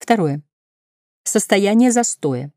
Второе. Состояние застоя.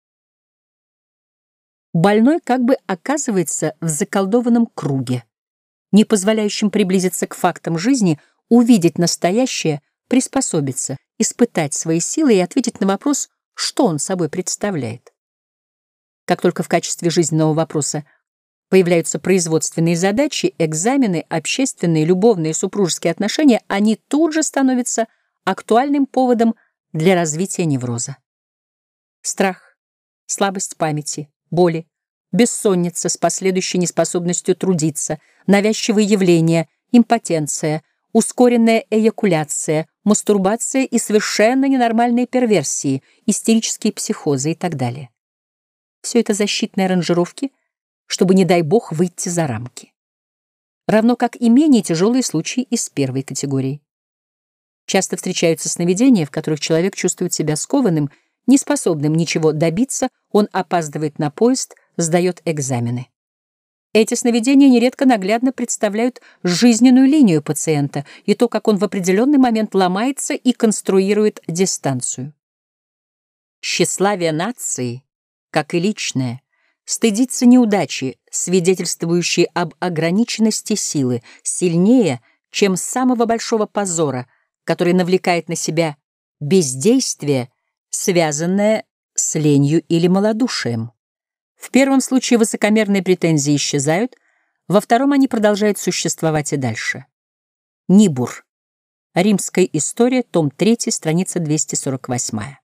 Больной как бы оказывается в заколдованном круге, не позволяющем приблизиться к фактам жизни, увидеть настоящее, приспособиться, испытать свои силы и ответить на вопрос, что он собой представляет. Как только в качестве жизненного вопроса появляются производственные задачи, экзамены, общественные, любовные, супружеские отношения, они тут же становятся актуальным поводом для развития невроза. Страх, слабость памяти, боли, бессонница с последующей неспособностью трудиться, навязчивые явления, импотенция, ускоренная эякуляция, мастурбация и совершенно ненормальные перверсии, истерические психозы и так далее. Все это защитные аранжировки, чтобы, не дай бог, выйти за рамки. Равно как и менее тяжелые случаи из первой категории. Часто встречаются сновидения, в которых человек чувствует себя скованным, неспособным ничего добиться, он опаздывает на поезд, сдает экзамены. Эти сновидения нередко наглядно представляют жизненную линию пациента и то, как он в определенный момент ломается и конструирует дистанцию. Тщеславие нации, как и личное, стыдится неудачи, свидетельствующие об ограниченности силы, сильнее, чем самого большого позора, который навлекает на себя бездействие, связанное с ленью или малодушием. В первом случае высокомерные претензии исчезают, во втором они продолжают существовать и дальше. Нибур. Римская история, том 3, страница 248.